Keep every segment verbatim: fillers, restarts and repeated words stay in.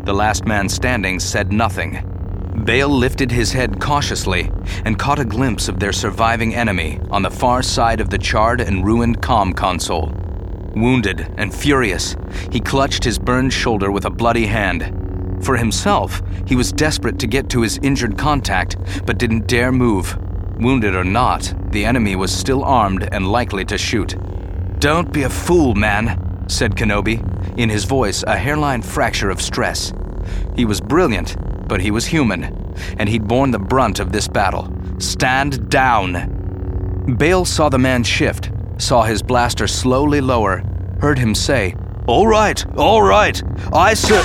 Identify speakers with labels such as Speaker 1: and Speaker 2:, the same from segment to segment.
Speaker 1: The last man standing said nothing. Bale lifted his head cautiously and caught a glimpse of their surviving enemy on the far side of the charred and ruined comm console. Wounded and furious, he clutched his burned shoulder with a bloody hand. For himself, he was desperate to get to his injured contact, but didn't dare move. Wounded or not, the enemy was still armed and likely to shoot. "Don't be a fool, man," said Kenobi, in his voice a hairline fracture of stress. He was brilliant, but he was human, and he'd borne the brunt of this battle. "Stand down." Bale saw the man shift, saw his blaster slowly lower, heard him say, "All right, all right, I sir..."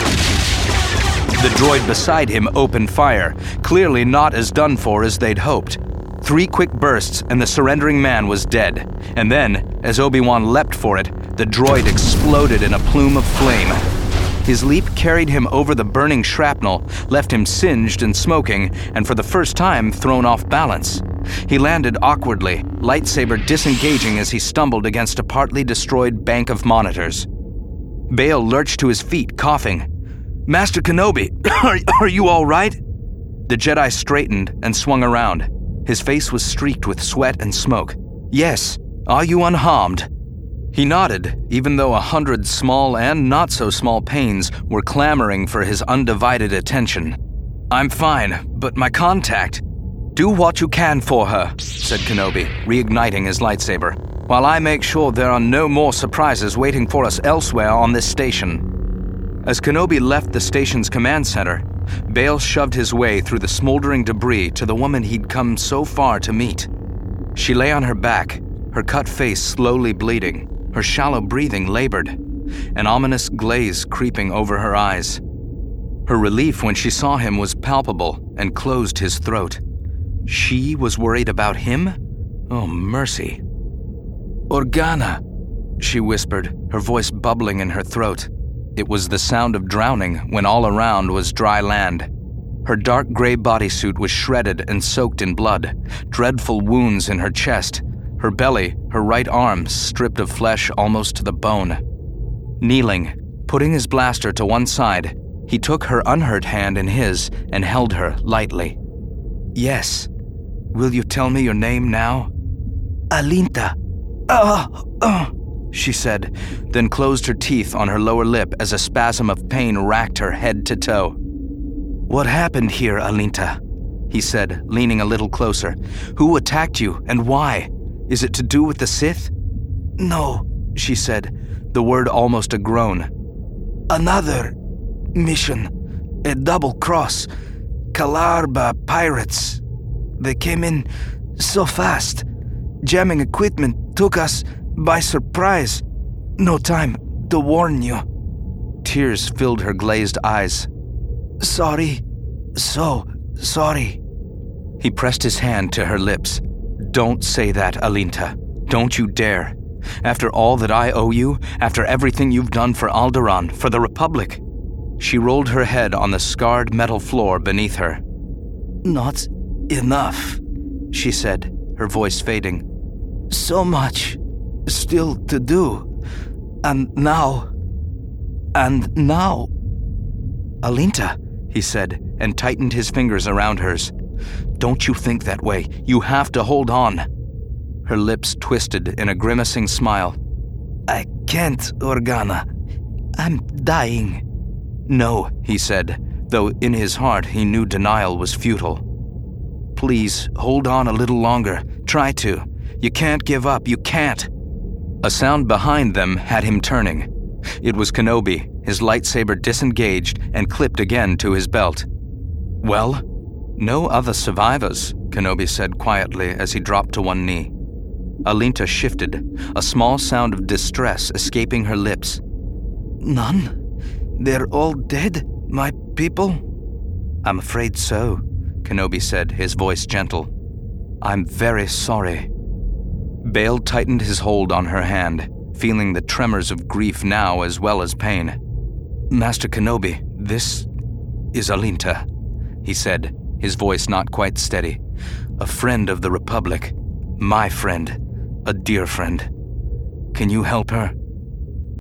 Speaker 1: The droid beside him opened fire, clearly not as done for as they'd hoped. Three quick bursts and the surrendering man was dead. And then, as Obi-Wan leapt for it, the droid exploded in a plume of flame. His leap carried him over the burning shrapnel, left him singed and smoking, and for the first time thrown off balance. He landed awkwardly, lightsaber disengaging as he stumbled against a partly destroyed bank of monitors. Bale lurched to his feet, coughing. "Master Kenobi, are, are you all right?" The Jedi straightened and swung around. His face was streaked with sweat and smoke. "Yes, are you unharmed?" He nodded, even though a hundred small and not-so-small pains were clamoring for his undivided attention. "I'm fine, but my contact..." "Do what you can for her," said Kenobi, reigniting his lightsaber, "while I make sure there are no more surprises waiting for us elsewhere on this station." As Kenobi left the station's command center, Bale shoved his way through the smoldering debris to the woman he'd come so far to meet. She lay on her back, her cut face slowly bleeding, her shallow breathing labored, an ominous glaze creeping over her eyes. Her relief when she saw him was palpable and closed his throat. She was worried about him? Oh, mercy. "Organa," she whispered, her voice bubbling in her throat. It was the sound of drowning when all around was dry land. Her dark gray bodysuit was shredded and soaked in blood, dreadful wounds in her chest, her belly, her right arm stripped of flesh almost to the bone. Kneeling, putting his blaster to one side, he took her unhurt hand in his and held her lightly. "Yes. Will you tell me your name now?" "Alinta." "Ah, ah," she said, then closed her teeth on her lower lip as a spasm of pain racked her head to toe. "What happened here, Alinta?" he said, leaning a little closer. "Who attacked you and why? Is it to do with the Sith?" "No," she said, the word almost a groan. "Another mission, a double cross, Kalarba pirates. They came in so fast. Jamming equipment took us by surprise. No time to warn you." Tears filled her glazed eyes. "Sorry, so sorry." He pressed his hand to her lips. "Don't say that, Alinta. Don't you dare. After all that I owe you, after everything you've done for Alderaan, for the Republic." She rolled her head on the scarred metal floor beneath her. "Not enough," she said, her voice fading. "So much still to do. And now... And now..." "Alinta," he said, and tightened his fingers around hers. "Don't you think that way. You have to hold on." Her lips twisted in a grimacing smile. "I can't, Organa. I'm dying." "No," he said, though in his heart he knew denial was futile. "Please, hold on a little longer. Try to. You can't give up. You can't." A sound behind them had him turning. It was Kenobi, his lightsaber disengaged and clipped again to his belt. "Well?" "No other survivors," Kenobi said quietly as he dropped to one knee. Alinta shifted, a small sound of distress escaping her lips. "None? They're all dead, my people?" "I'm afraid so," Kenobi said, his voice gentle. "I'm very sorry." Bale tightened his hold on her hand, feeling the tremors of grief now as well as pain. "Master Kenobi, this is Alinta," he said, his voice not quite steady. "A friend of the Republic. My friend. A dear friend. Can you help her?"